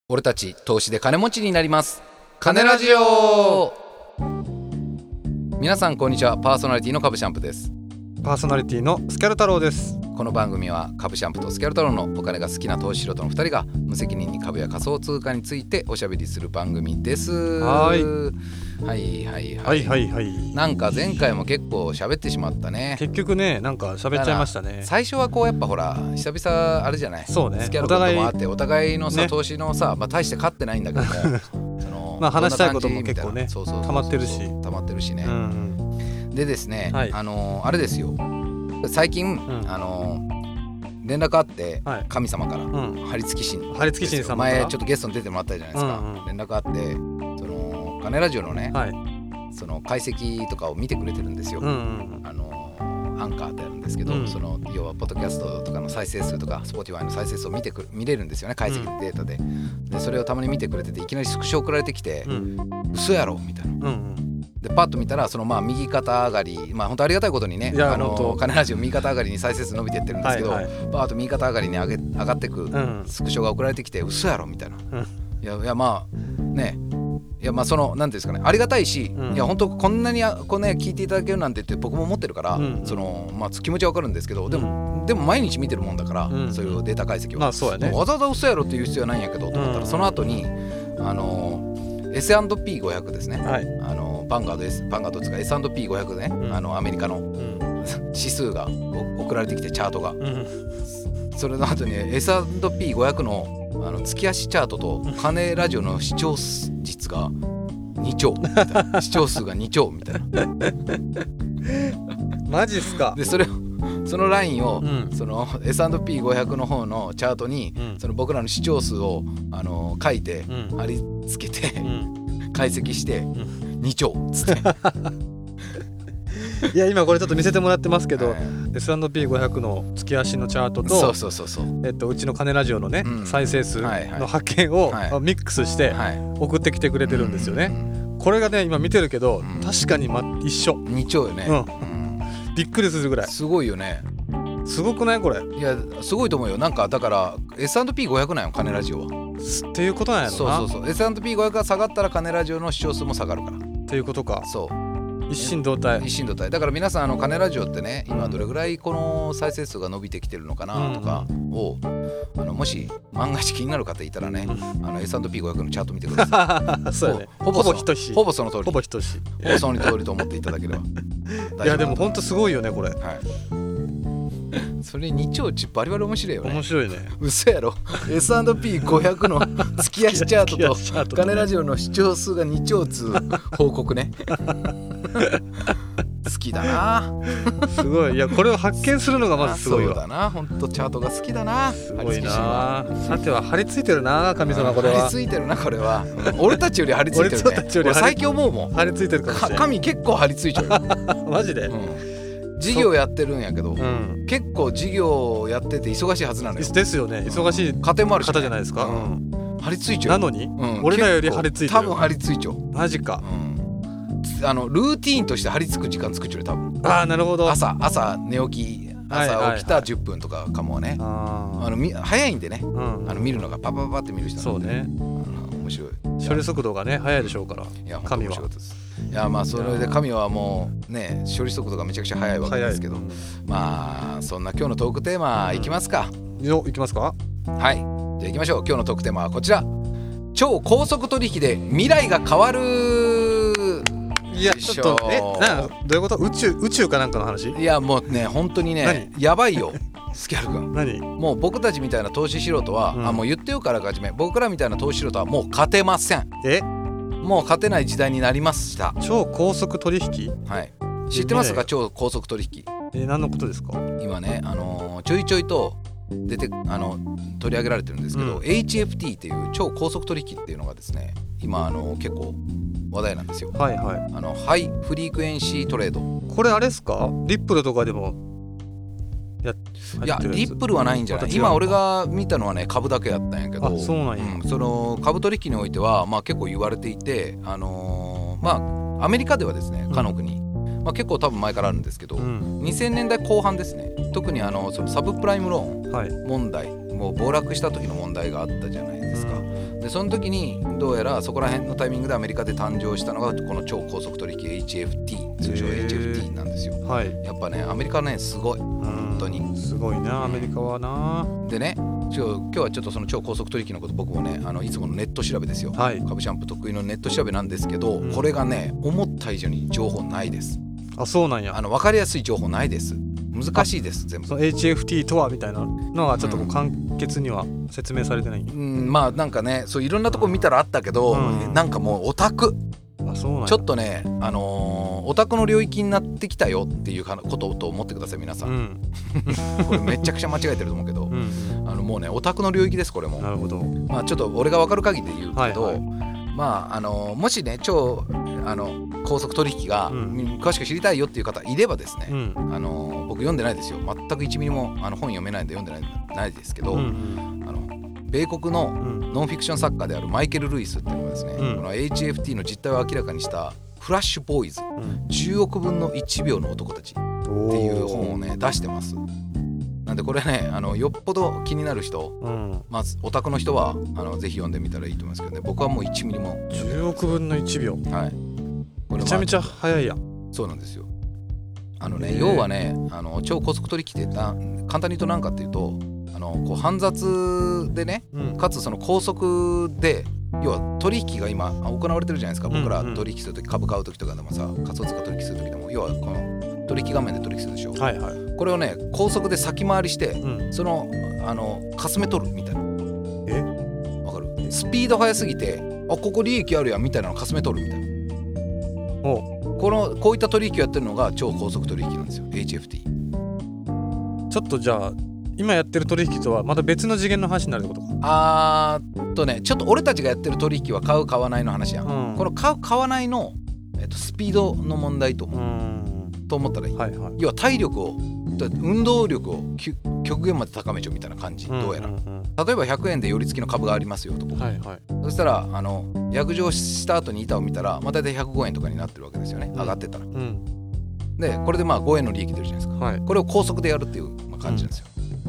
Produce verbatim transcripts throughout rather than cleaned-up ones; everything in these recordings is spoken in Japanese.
俺たち投資で金持ちになります。金ラジオ。皆さんこんにちは。パーソナリティの株シャンプです。 パーソナリティのスキャル太郎です。 この番組は株シャンプとスキャル太郎のお金が好きな投資素人のふたりが無責任に株や仮想通貨についておしゃべりする番組です。 はいはいはいはいはいはいはい。 なんか前回も結構喋ってしまったね。 結局ね、なんか喋っちゃいましたね。 最初はこうやっぱほら久々あれじゃない。 そうね。 スキャルこともあってお互いのさ、ね、投資のさ、まあ大して勝ってないんだけどもそのまあ話したいことも結構ね溜まってるし溜まってるしね、 うんうん、 でですね、 はい、 あのあれですよ、最近、うん、あの連絡あって、はい、神様から、うん、張り付き神張り付き神様から前ちょっとゲストに出てもらったじゃないですか、うんうん、連絡あってその金ラジオのね、はい、その解析とかを見てくれてるんですよ、うんうん、あのアンカーってあるんですけど、うん、その要はポッドキャストとかの再生数とか Spotify の再生数を見てく見れるんですよね、解析データで、うん、でそれをたまに見てくれてていきなりスクショ送られてきて、うん、嘘やろみたいな、うんうん、でパッと見たらそのまあ右肩上がり、まあ本当ありがたいことにね、あの金ラジオ右肩上がりに再生数伸びてってるんですけど、はいはい、パーッと右肩上がりに上げ上がってくスクショが送られてきて、嘘やろみたいな、うん、いやいやまあね、いやまあそのなんていうんですかね、ありがたいし、うん、いや本当こんなにこうね聞いていただけるなんてって僕も思ってるから、うん、そのまあ気持ちはわかるんですけど、でも、うん、でも毎日見てるもんだから、うん、そういうデータ解析を、まあそうやね、わざわざ嘘やろっていう必要はないんやけどと思ったら、うん、その後にあの エスアンドピーごひゃく ですね、はい、あのバンガード S バンガードですか エスアンドピーごひゃく ね、うん、あのアメリカの、うん、指数が送られてきてチャートが、うん、それの後に エスアンドピーごひゃく のあの月足チャートと金ラジオの視聴率がにちょうみたいな視聴数がにちょうみたいなマジっすか。 でそれをそのラインを、うん、その エスアンドピーごひゃく の方のチャートに、うん、その僕らの視聴数をあの書いて、うん、貼り付けて、うん、解析して、うん、にちょうっつっていや今これちょっと見せてもらってますけど、はい、エスアンドピーごひゃく の月足のチャートとそうそうそうそう、 えっと、うちの金ラジオのね、うん、再生数の発見を、はいはい、ミックスして送ってきてくれてるんですよね、うんうん、これがね今見てるけど、うん、確かに、ま、一緒にちょうよね、 うんうん、びっくりするぐらいすごいよね。 すごくないこれ。 いやすごいと思うよ。なんかだから エスアンドピーごひゃく なんよ金ラジオはっていうことなんやろな。 そうそうそう エスアンドピーごひゃく が下がったら金ラジオの視聴数も下がるからっていうことか。 そう一心同体一心同体だから皆さんあの金ラジオってね今どれぐらいこの再生数が伸びてきてるのかなとかを、うん、あのもし万が一気になる方いたらね、うん、あの エスアンドピーごひゃく のチャート見てくださいそうやね、 ほぼほぼ等しいほぼその通りほぼ等しいほぼその通りと思っていただければいやでもほんとすごいよねこれ、はい、 それにちょうちバリバリ面白いよね。 面白いね。 嘘やろエスアンドピーごひゃく の月足チャートと金ラジオの視聴数がにちょうつう報告ね好きだなすごい。いやこれを発見するのがまずすごいわ。 そうだな、ほんとチャートが好きだな。 すごいな。さては張り付いてるな神様。これは張り付いてるなこれは俺たちより張り付いてるね。俺最近思うもん張り付いてるかもしれない。 神結構張り付いちゃうマジで、 うん、事業やってるんやけど、うん、結構事業やってて忙しいはずなのよ。 ですよね。忙しい家庭もあるし、ね、 方じゃないですか、うん、 張り付いちゃう。 なのに、 うん、 俺らより張り付いてる。 多分張り付いちゃう。 マジか、 うん、あのルーティーンとして張り付く時間作っちゃう多分。 ああなるほど。 朝朝寝起き朝起きたじゅっぷんとかかもね、はいはいはい、あのみ早いんでね、うん、あの見るのがパパパパって見る人なんで、そうね、面白い。 処理速度がね早いでしょうから。いや神は。 いやまあそれで神はもうね処理速度がめちゃくちゃ速いわけですけど、まあそんな今日のトークテーマいきますか。 うん、よいきますか。 はい、じゃあいきましょう。今日のトークテーマはこちら。超高速取引で未来が変わる。 いやちょっとえなどういうこと。宇宙宇宙かなんかの話。 いやもうね本当にねやばいよスキャル君。 何もう僕たちみたいな投資素人は、うん、あもう言ってよからかじめ僕らみたいな投資素人はもう勝てません。 えもう勝てない時代になりました。 超高速取引。 はい知ってますか超高速取引。 え何のことですか。今ねあのー、ちょいちょいと出てあの取り上げられてるんですけど、うん、エイチエフティー っていう超高速取引っていうのがですね今あの結構話題なんですよ。 はいはい。 あのハイフリークエンシートレード。 これあれですかリップルとかでもやいやリップルはないんじゃない。今俺が見たのはね株だけやったんやけど。 あそうなんや、 うん、その株取引においては、まあ、結構言われていてあのー、まあアメリカではですねかの国、まあ、結構多分前からあるんですけど、うん、にせんねんだいこう半ですね。特にあのそのサブプライムローン問題、はい、もう暴落した時の問題があったじゃないですか、うん、 でその時にどうやらそこら辺のタイミングでアメリカで誕生したのがこの超高速取引 エイチエフティー、 通称 エイチエフティー なんですよ、はい、やっぱねアメリカねすごい本当にすごいなアメリカはな。 でね今日はちょっとその超高速取引のこと僕もねあのいつものネット調べですよ、はい、株シャンプ得意のネット調べなんですけど、うん、これがね思った以上に情報ないです。 あ、そうなんや。 あの分かりやすい情報ないです。難しいです。全部その エイチエフティー とはみたいなのがちょっとこう簡潔には説明されてない、うんうん、まあなんかねそういろんなとこ見たらあったけど、うん、なんかもうオタクあそうなんやちょっとねあのー、オタクの領域になってきたよっていうことと思ってください皆さん、うん、これめちゃくちゃ間違えてると思うけど、うん、あのもうねオタクの領域ですこれも。なるほど。まあちょっと俺が分かる限りで言うけど、はいはい、まああのー、もしね超あの高速取引が、うん、詳しく知りたいよっていう方いればですね、うん、あの僕読んでないですよ。全くいちミリもあの本読めないんで読んでないないですけど、うんうん、あの米国のノンフィクション作家であるマイケル・ルイスっていうのがですね、うん、この エイチエフティー の実態を明らかにしたフラッシュボーイズ、うん、じゅうおくぶんのいちびょうの男たちっていう本をね出してます。なんでこれねあのよっぽど気になる人、うん、まずオタクの人はあのぜひ読んでみたらいいと思いますけどね。僕はもういちミリもじゅうおくぶんのいちびょう、はい、これめちゃめちゃ早いやん。 そうなんですよ。あのね要はねあの超高速取引って簡単に言うと何かっていうとあのこう煩雑でね、うん、かつその高速で要は取引が今行われてるじゃないですか、うんうん、僕ら取引するとき株買うときとかでもさ仮想通貨取引するときでも要はこの取引画面で取引するでしょ、はいはい、これをね高速で先回りして、うん、そのあのかすめ取るみたいな。えわかる？スピード速すぎてあここ利益あるやんみたいなのかすめ取るみたいな。おこのこういった取引をやってるのが超高速取引なんですよ エイチエフティー。 ちょっとじゃあ今やってる取引とはまた別の次元の話になるってことか。 あーっとねちょっと俺たちがやってる取引は買う買わないの話やん、うん、この買う買わないの、えっと、スピードの問題と思う、うんと思ったらいい、はいはい、要は体力を運動力を極限まで高めちゃうみたいな感じ、どうやら、うんうんうん、例えばひゃくえんで寄り付きの株がありますよと、はいはい、そしたらあの約定した後に板を見たらまあ大体ひゃくごえんとかになってるわけですよね、上がってたら、うん、でこれでまあごえんの利益出るじゃないですか、はい、これを高速でやるっていう、まあ、感じなんですよ、うん、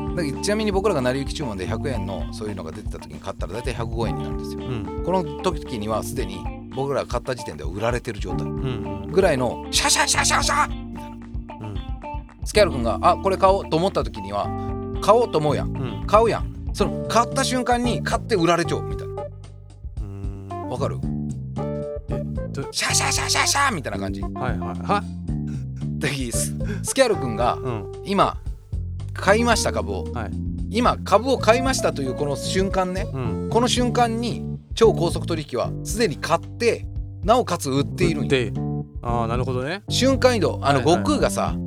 だからちなみに僕らが成り行き注文でひゃくえんのそういうのが出てた時に買ったら大体ひゃくごえんになるんですよ、うん、この時にはすでに僕らが買った時点では売られてる状態ぐらいのシャシャシャシャシャみたいな、うん、スキャル君があこれ買おうと思った時には買おうと思うやん、うん、買うやん、その買った瞬間に買って売られちゃうみたいな、わかる？えシャシャシャシャシャみたいな感じ。はいはいはでスキャル君が今買いました株を、はい、今株を買いましたというこの瞬間ね、うん、この瞬間に超高速取引はすでに買ってなおかつ売っているんよ。 ああなるほどね。 瞬間移動あの悟空がさ、はいはい、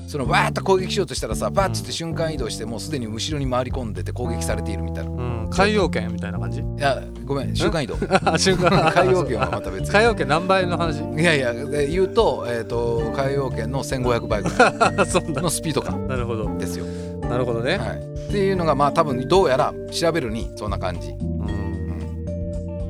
そのバーッと攻撃しようとしたらさバーッと瞬間移動してもうすでに後ろに回り込んでて攻撃されているみたいな、うん、 海洋圏みたいな感じ。いやごめん瞬間移動瞬間海洋圏はまた別に海洋圏何倍の話。 いやいやで言うと、えー、と海洋圏のせんごひゃくばいぐらいのスピード感なるほどですよ。 なるほどね、 はい、っていうのがまあ多分どうやら調べるにそんな感じ、うんうん、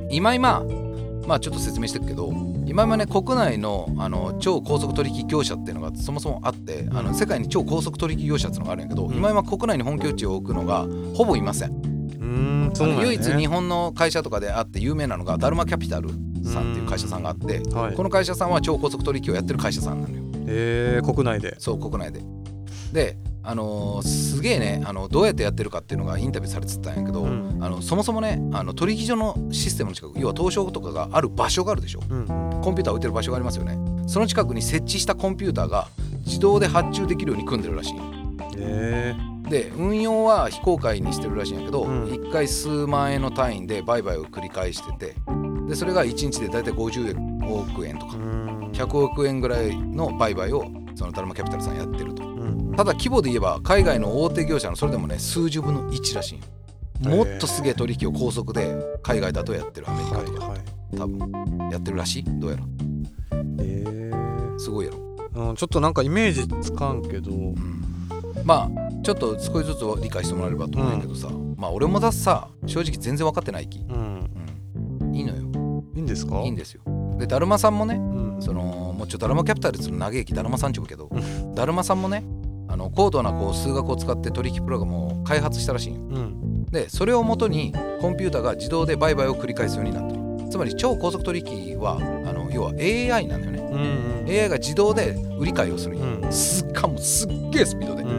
今今まあちょっと説明してるけど今今ね国内 の, あの超高速取引業者っていうのがそもそもあってあの世界に超高速取引業者っていうのがあるんやけど、うん、今今国内に本拠地を置くのがほぼいません。うーんそうなんね、唯一日本の会社とかであって有名なのがダルマキャピタルさんっていう会社さんがあって、はい、この会社さんは超高速取引をやってる会社さんなのよ。 へー国内で。 そう国内でであのー、すげえねあのどうやってやってるかっていうのがインタビューされてたんやけど、うん、あのそもそもねあの取引所のシステムの近く要は東証とかがある場所があるでしょ、うん、コンピューター置いてる場所がありますよね。その近くに設置したコンピューターが自動で発注できるように組んでるらしい。へーで運用は非公開にしてるらしいんやけど、うん、いっかい数万円の単位で売買を繰り返しててでそれがいちにちでだいたいごじゅうおくえんとかひゃくおくえんぐらいの売買をそのダルマキャピタルさんやってると、うん、ただ規模で言えば海外の大手業者のそれでもね数十分のいちらしい。もっとすげえ取引を高速で海外だとやってるアメリカとか、はいはい、多分やってるらしいどうやら。えー、すごいやろ、 うん、ちょっとなんかイメージつかんけど、うん、 まあちょっと少しずつ理解してもらえればと思うんだけどさ、うん、まあ俺もださ正直全然分かってないき、うんうん、いいのよ。 いいんですか？ いいんですよ。でダルマさんもね、うん、そのもうちょっとダルマキャピタルって長いきダルマさんちゅうけどダルマさんもねあの高度なこう数学を使って取引プログラムを開発したらしいよ、うん、 でそれをもとにコンピューターが自動で売買を繰り返すようになってる。つまり超高速取引はあの要は エーアイ なんだよね、うんうん、エーアイ が自動で売り買いをする、うん、すっかもすっげえスピードで、うん、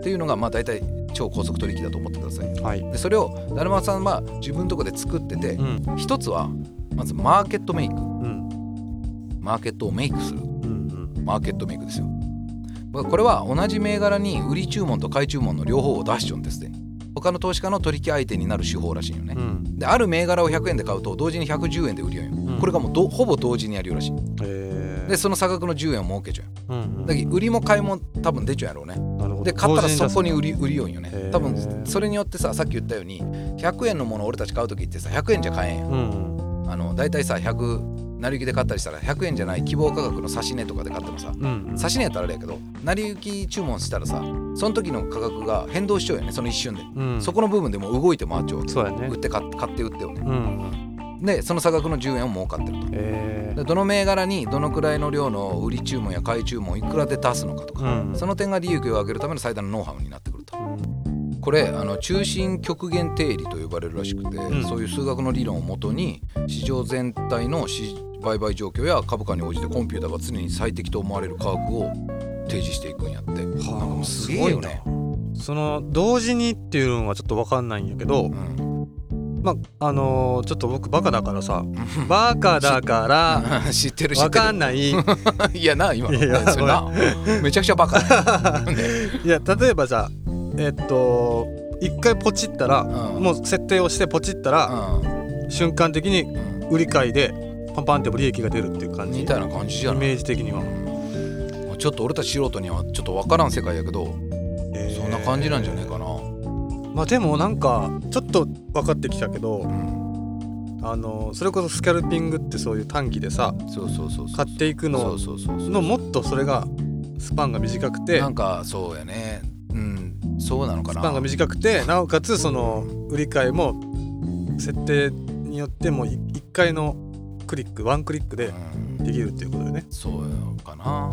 っていうのがまあ大体超高速取引だと思ってください、はい、でそれをだるまさんは自分のとこで作ってて、うん、一つはまずマーケットメイク、うん、マーケットをメイクする、うんうん、マーケットメイクですよ。これは同じ銘柄に売り注文と買い注文の両方を出しちゃうんですね。他の投資家の取引相手になる手法らしいよね、うん、である銘柄をひゃくえんで買うと同時にひゃくじゅうえんで売りようよ、うん、これがもうどほぼ同時にやるよらしい。へでその差額のじゅうえんを儲けちゃう、うんうん、だけど売りも買いも多分出ちゃうやろうね。なるほど。で買ったらそこに売り売りようよね。多分それによってさ、さっき言ったようにひゃくえんのものを俺たち買うときってさひゃくえんじゃ買えんや、うん、あのだいたいさひゃく成り行きで買ったりしたらひゃくえんじゃない希望価格の指値とかで買ってもさ、うんうん、指値やったらあれやけど成り行き注文したらさその時の価格が変動しちゃうよね、その一瞬で、うん、そこの部分でも動いて回っちゃうわけ。そうやね。売って買って買って売ってよね、うんうん、でその差額のじゅうえんを儲かってると、えー、でどの銘柄にどのくらいの量の売り注文や買い注文をいくらで出すのかとか、うん、その点が利益を上げるための最大のノウハウになってくると、うん、これあの中心極限定理と呼ばれるらしくて、うん、そういう数学の理論をもとに市場全体の市売買状況や株価に応じてコンピューターが常に最適と思われる価格を提示していくんやって。はあ、なんかもうすげえよね。 その同時にっていうのはちょっと分かんないんやけど、うん、まああのー、ちょっと僕バカだからさバカだから知ってる知ってる分かんないいやな今のいやそれなめちゃくちゃバカいや例えばさえっと一回ポチったら、うん、もう設定をしてポチったら、うん、瞬間的に売り買いでパンパンって利益が出るっていう感じみたいな感じじゃない。 イメージ的にはちょっと俺たち素人にはちょっと分からん世界やけど、えー、そんな感じなんじゃないかな。 まあでもなんかちょっと分かってきたけど、うん、あのそれこそスキャルピングってそういう短期でさ買っていくののもっとそれがスパンが短くてなんかそうやね、うんそうなのかな。 スパンが短くてなおかつその売り買いも設定によってもいっかいのクリックワンクリックでできるっていうことでね、 うん、そうかな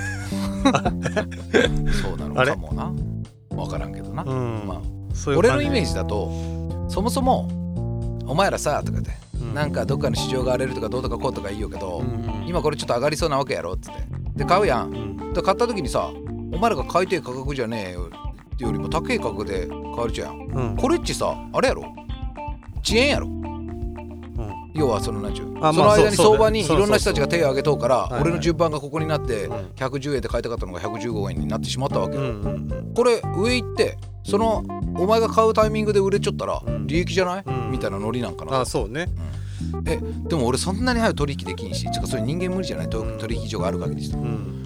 そうなのかもな分からんけどな、うん、まあそういう俺のイメージだとそもそもお前らさとかで、うん、なんかどっかの市場が荒れるとかどうとかこうとか言いようけど、うん、今これちょっと上がりそうなわけやろっつってで買うやん、うん、で買った時にさお前らが買いたい価格じゃねえよってよりも高い価格で買えるじゃん、うん、これっちさあれやろ遅延やろ。要はその何ちゅう、その間に相場にいろんな人たちが手を挙げとうから俺の順番がここになってひゃくじゅうえんで買いたかったのがひゃくじゅうごえんになってしまったわけよ、うんうん、これ上行ってそのお前が買うタイミングで売れちゃったら利益じゃない、うん、みたいなノリなんかな。 あそうね、 うん、えでも俺そんなに早く取引できんし、ちかそれ人間無理じゃない、取引所がある限りした、うん、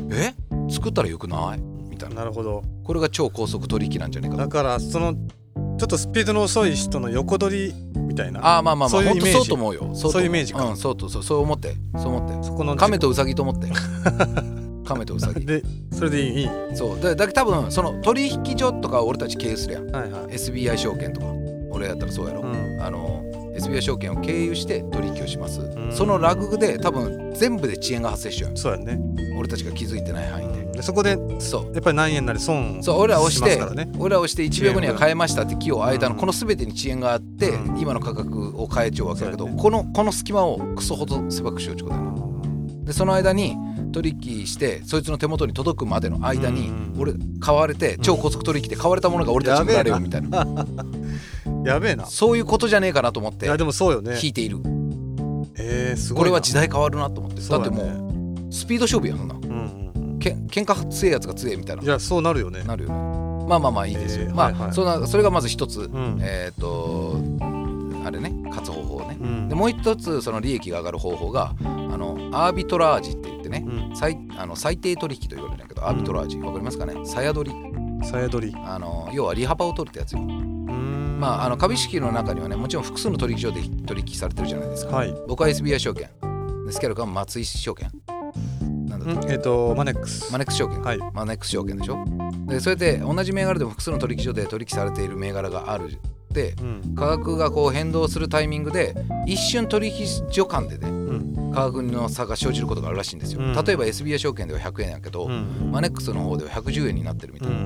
え作ったらよくないみたいな。 なるほど。これが超高速取引なんじゃないかな。 だからそのちょっとスピードの遅い人の横取りみたいな。 ああまあまあまあ本当そうと思うよ。 そういうイメージか。 うんそうとそうそう思ってそう思って。そこの亀とウサギと思って。亀とウサギ。 でそれでいい。 そうだだけど多分その取引所とか俺たち経由するやん。はいはい、エスビーアイ 証券とか俺やったらそうやろ。うん、あの エスビーアイ 証券を経由して取引をします。うん、そのラグで多分全部で遅延が発生しちゃう。 そうやね。 俺たちが気づいてない範囲で。 でそこでそうやっぱり何円なり損そう俺ら押して俺ら押していちびょうごには買えましたって木を間のこの全てに遅延があって、うん、今の価格を変えちゃうわけだけど、ね、このこの隙間をクソほど狭くしようってことだよ。でその間に取引してそいつの手元に届くまでの間に、うん、俺買われて超高速取引で買われたものが俺たちに売られよみたいなやべえなそういうことじゃねえかなと思っていやでもそうよね引いている。 えー、すごいな。 これは時代変わるなと思って、ね、だってもうスピード勝負やんそんな、うんけ喧嘩強いやつが強いみたいな。 いやそうなるよね。 なるよね。まあまあまあいいですよ。えー、まあ、はいはい、そんなそれがまず一つ、うん、えっ、ー、とあれね勝つ方法ね、うん、でもう一つその利益が上がる方法があのアービトラージって言ってね、うん、最, あの最低取引と言われるんだけど、うん、アービトラージわかりますかね。さや取りさや取りあの要は利幅を取るってやつよ。まああの株式の中にはねもちろん複数の取引所で取引されてるじゃないですか、はい、僕は エスビーアイ 証券スキャル君は松井証券うん、えっ、ー、とマネックスマネックス証券、はい、マネックス証券でしょ。でそれで同じ銘柄でも複数の取引所で取引されている銘柄があるで、うん、価格がこう変動するタイミングで一瞬取引所間でね、うん、価格の差が生じることがあるらしいんですよ、うん、例えば エスビーアイ 証券ではひゃくえんやけど、うん、マネックスの方ではひゃくじゅうえんになってるみたいな、うん、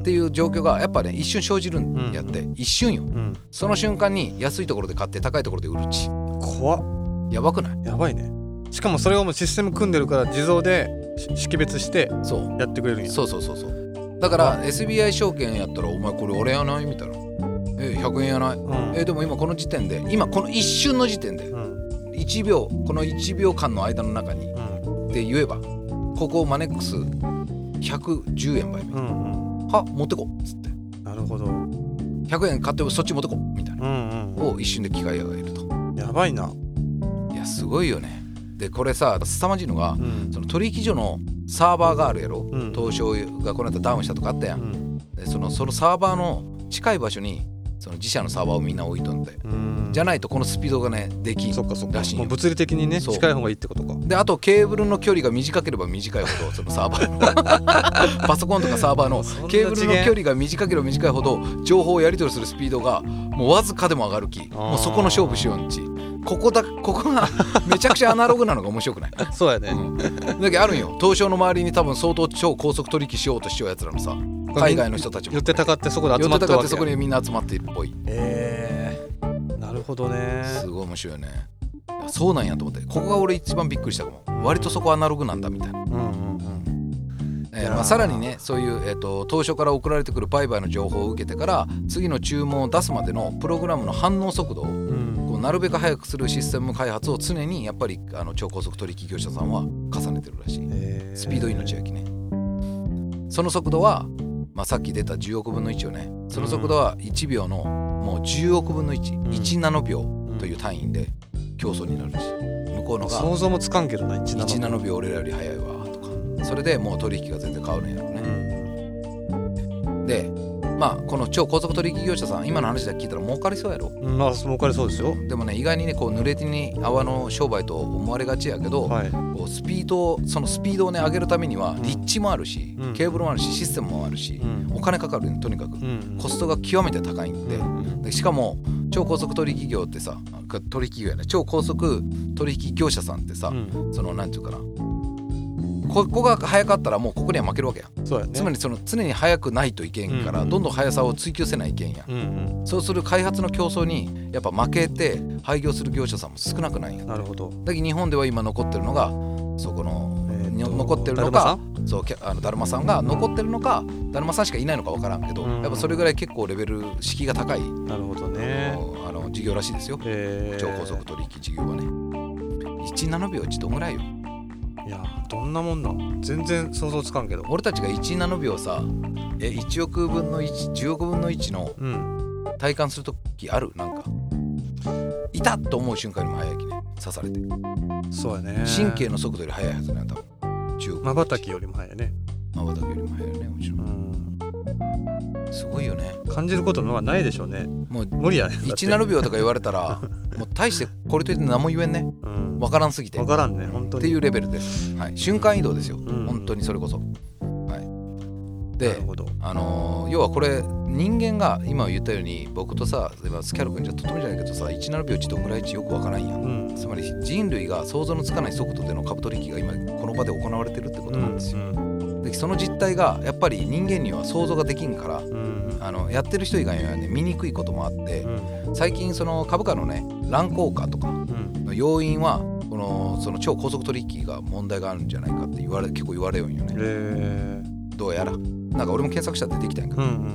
っていう状況がやっぱね一瞬生じるんやって、うん、一瞬よ、うん、その瞬間に安いところで買って高いところで売るち。 怖っ。 やばくない？ やばいね。しかもそれをもうシステム組んでるから自動で識別してやってくれるんや。 そうそうそうそう。だから エスビーアイ 証券やったらお前これ俺やないみたいな、えひゃくえんやない、うん、えでも今この時点で今この一瞬の時点で、うん、いちびょうこのいちびょうかんの間の中に、うん、で言えばここマネックスひゃくじゅうえん売買、うんうん、は持ってこっつって、 なるほど、 ひゃくえん買ってそっち持ってこみたいな、うんうん、を一瞬で機械がいると。 やばいな。 いやすごいよね。でこれさ凄まじいのが、うん、その取引所のサーバーがあるやろ、うん、東証がこの間ダウンしたとかあったやん、うん、でそのそのサーバーの近い場所にその自社のサーバーをみんな置いとんで、んじゃないとこのスピードがねできんらしいよ。そっかそっか、 もう物理的にね近い方がいいってことか。 であとケーブルの距離が短ければ短いほどそのサーバーパソコンとかサーバーのケーブルの距離が短ければ短いほど情報をやり取りするスピードがもうわずかでも上がるき、もうそこの勝負しようんち。ここだここがめちゃくちゃアナログなのが面白くない？ そうやね、うん、 だけどあるんよ。東証の周りに多分相当超高速取引しようとしようやつらのさ海外の人たちも寄ってたかってそこで集まってるわけや。寄ってたかってそこにみんな集まっているっぽい。 えー、なるほどね。 すごい面白いよね。いやそうなんやと思って、ここが俺一番びっくりしたかも。割とそこアナログなんだみたいな、うんうんうんえーまあ、さらにねそういう、えーと、東証から送られてくる売買の情報を受けてから次の注文を出すまでのプログラムの反応速度を、うんなるべく早くするシステム開発を常にやっぱりあの超高速取引業者さんは重ねてるらしい。スピード命やきね。その速度は、まあ、さっき出たじゅうおくぶんのいちをね、その速度はいちびょうのもうじゅうおくぶんのいち、うん、いちナノびょうという単位で競争になるし、向こうのが想像もつかんけどな、いちナノびょう俺らより早いわとか、それでもう取引が全然変わるんやろうね、うん、でまあこの超高速取引業者さん今の話だけ聞いたら儲かりそうやろ。 まあ儲かりそうですよ。 でもね意外にねこう濡れ手に泡の商売と思われがちやけど、はい、こうスピードそのスピードをね上げるためには立地もあるし、うん、ケーブルもあるしシステムもあるし、うん、お金かかるねとにかく、うん、コストが極めて高いんで、うん、でしかも超高速取引業ってさ取引業やね超高速取引業者さんってさ、うん、そのなんていうかなここが早かったらもうここには負けるわけや。 そうやね、 つまりその常に速くないといけんから、うんうん、どんどん速さを追求せないけんや、うんうん、そうする開発の競争にやっぱ負けて廃業する業者さんも少なくないんや。 なるほど。 だけど日本では今残ってるのがそこの、えー、残ってるのかそうあのだるまさんが残ってるのかだるまさんしかいないのか分からんけど、うん、やっぱそれぐらい結構レベル敷居が高い。 なるほどね。 あの事業らしいですよ、えー、超高速取引事業はね。いちナノびょうちどんぐらいよ。 いやどんなもんなん全然想像つかんけど、 俺たちがいちナノびょうさえいちおくぶんのいち、じゅうおくぶんのいちの体感するときある？なんかいたっと思う瞬間にも早いきね刺されて。 そうやね。 神経の速度より速いはずね多分。 まばたきよりも早いね。 まばたきよりも早いねもちろん。すごいよね。 感じることのはないでしょうね。もう無理やね。 いちナノびょうとか言われたらもう大してこれといって何も言えんね。うん、分からんすぎて。 分からんね本当に。 っていうレベルです。はい、瞬間移動ですよ。うん、本当にそれこそ。はい。で、あのー、要はこれ人間が今言ったように僕とさ今スキャル君じゃとてもじゃないけどさいちナノびょうちどんぐらいちよく分からんやん、うん、つまり人類が想像のつかない速度での株取引が今この場で行われてるってことなんですよ、うんうん、でその実態がやっぱり人間には想像ができんから、うん、あのやってる人以外にはね見にくいこともあって、うん、最近その株価のね乱高下とかの要因はこのその超高速取引が問題があるんじゃないかって言われ結構言われよんよね。へーどうやらなんか俺も検索したら出てきたんやけど、うんうんうん、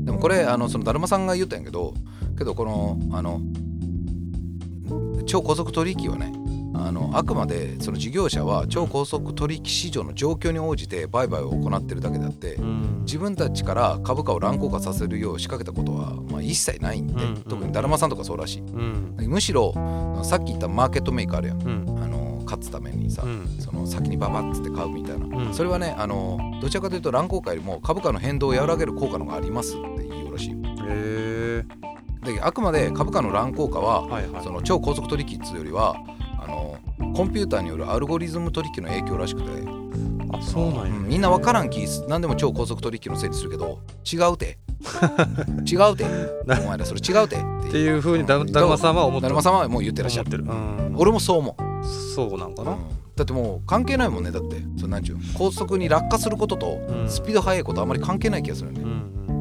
でもこれあのそのだるまさんが言ったんやけどけどこのあの超高速取引はねあのあくまでその事業者は超高速取引市場の状況に応じて売買を行っているだけであって、うん、自分たちから株価を乱高下させるよう仕掛けたことは、まあ、一切ないんで、うんうん、特にだるまさんとかそうらしい、うん、むしろさっき言ったマーケットメイクあるやん、うん、あの勝つためにさ、うん、その先にババッつって買うみたいな、うん、それはねあのどちらかというと乱高下よりも株価の変動を和らげる効果のがありますって言うらしい。へーであくまで株価の乱高下は、はいはい、その超高速取引っつうよりはあのコンピューターによるアルゴリズム取引の影響らしくて、 あそうなんや、うん、 みんな分からんき何でも超高速取引のせいにするけど違うて違うてお前らそれ違うてっていう風にだるまさんは思ってる。 だるまさんはもう言ってらっしゃってる、うん、俺もそう思う。 そうなんかな、うん、 だってもう関係ないもんね。だってそのなんちゅう高速に落下することとスピード速いことあまり関係ない気がするよね、うんうん、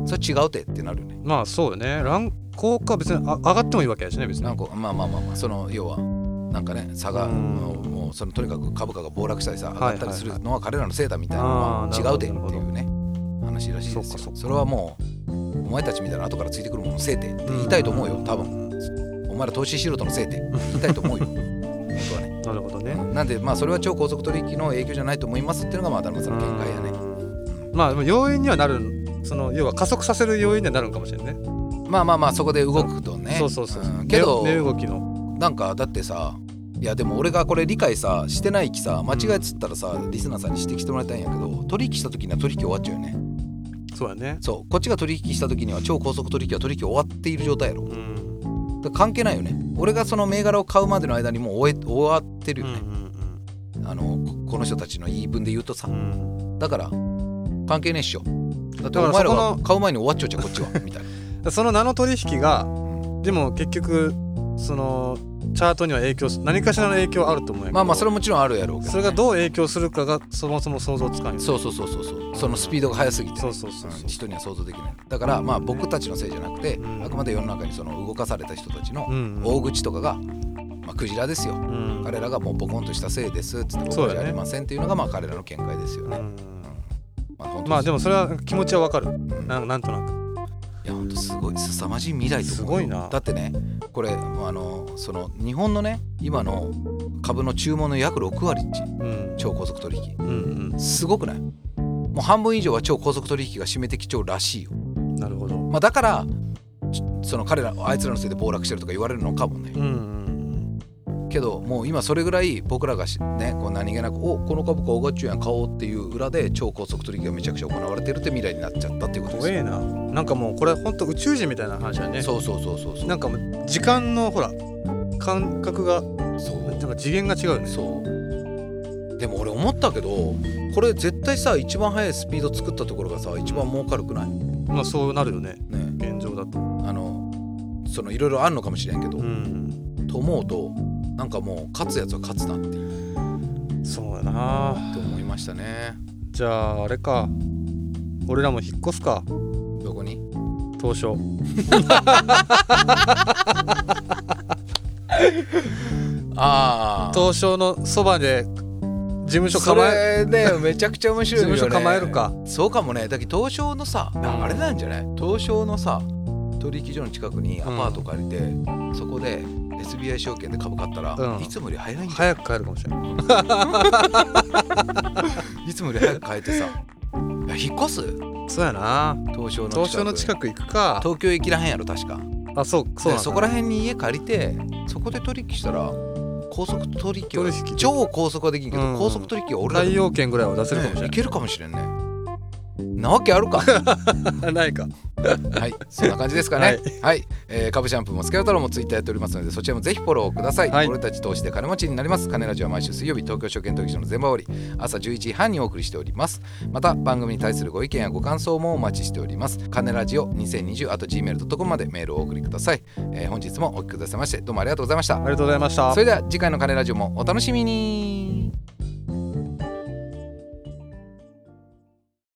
それ違うてってなるよね。 まあそうよね。乱高下は別に上がってもいいわけやしね別に。 なんかまあまあまあまあその要はなんかね差がもうそのとにかく株価が暴落したりさ上がったりするのは彼らのせいだみたいなのは違うでっていうね話らしいですよ。それはもうお前たちみたいな後からついてくるもののせいでって言いたいと思うよ多分。お前ら投資素人のせいで言いたいと思うよ本当はね。 なるほどね。 なんでまあそれは超高速取引の影響じゃないと思いますっていうのがまあ田中さんの見解やね。 まあ要因にはなる、その要は加速させる要因にはなるかもしれないね。 まあまあまあそこで動くとね。 そうそうそう、うん、 けど値動きのなんかだってさ、いやでも俺がこれ理解さしてないきさ間違いつったらさ、うん、リスナーさんに指摘してもらいたいんやけど、取引した時には取引終わっちゃうよね。 そうやね。 そうこっちが取引した時には超高速取引は取引終わっている状態やろ、うん、だから関係ないよね。俺がその銘柄を買うまでの間にもう終え終わってるよね、うんうんうん、あのこの人たちの言い分で言うとさ、うん、だから関係ねえっしょ。だってお前らが買う前に終わっちゃうじゃんこっちはみたいなその名の取引が、うん、でも結局そのチャートには影響何かしらの影響あると思うやけど、 まあまあそれはもちろんあるやろうけど、ね、 それがどう影響するかがそもそも想像つかんよ、ね、 そうそうそうそうそうそのスピードが速すぎて、ね、 そうそうそうそう、 うん、人には想像できない。だからまあ僕たちのせいじゃなくて、うん、あくまで世の中にその動かされた人たちの大口とかが、まあ、クジラですよ、うん、彼らがもうボコンとしたせいですっつって僕はじゃありませんっていうのがまあ彼らの見解ですよね、うんうん、 まあ、まあでもそれは気持ちはわかる、うん、な, なんとなくいやほんとすごい凄まじい未来と思う。 すごいな。 だってねこれあのその日本のね今の株の注文の約ろく割っち、うん、超高速取引、うんうん、すごくない？もう半分以上は超高速取引が占めてきちゃうらしいよ。 なるほど、 まあ、だからその彼らあいつらのせいで暴落してるとか言われるのかもね、うんうん、けどもう今それぐらい僕らがねこう何気なくおこの株価上がっちゅうやん買おうっていう裏で超高速取引がめちゃくちゃ行われてるって未来になっちゃったっていうことですよ。 怖えな。なんかもうこれ本当宇宙人みたいな話だね。 そうそうそうそうそう。 なんかもう時間のほら感覚がそうなんか次元が違うよね。 そうでも俺思ったけどこれ絶対さ一番速いスピード作ったところがさ一番儲かるくない？ まあそうなるよね。ね現状だとあのそのいろいろあるのかもしれんけど、うん、と思うとなんかもう勝つやつは勝つなっていうそうだなって思いましたね。 じゃああれか俺らも引っ越すか。 どこに？ 東証ああ東証のそばで事務所構えそれねめちゃくちゃ面白いよね。 事務所構えるか。 そうかもね。だけど東証のさあれなんじゃない？東証のさ取引所の近くにアパート借りて、うん、そこで エスビーアイ 証券で株買ったら、うん、いつもより早いんじゃない？ 早く買えるかもしれないいつもより早く買えてさいや引っ越す？ そうやな。 東証の近く東証の近く行くか。 東京駅らへんやろ確か。 あそうそうなんだ。 そこらへんに家借りてそこで取引したら高速取引は超高速はできんけど、うん、高速取引は俺ら太陽圏ぐらいは出せるかもしれない、 ね、いけるかもしれんね。なわけあるかないかはいそんな感じですかねはい、はいえー、株シャンプーもスケル太郎もツイッターやっておりますのでそちらもぜひフォローください、はい、俺たち投資で金持ちになります。金ラジオは毎週水曜日東京証券取引所の全場折朝じゅういちじはんにお送りしております。また番組に対するご意見やご感想もお待ちしております。金ラジオにせんにじゅう アット ジーメール ドットコム までメールをお送りください、えー、本日もお聞きくださいましてどうもありがとうございました。 ありがとうございました。 それでは次回の金ラジオもお楽しみに。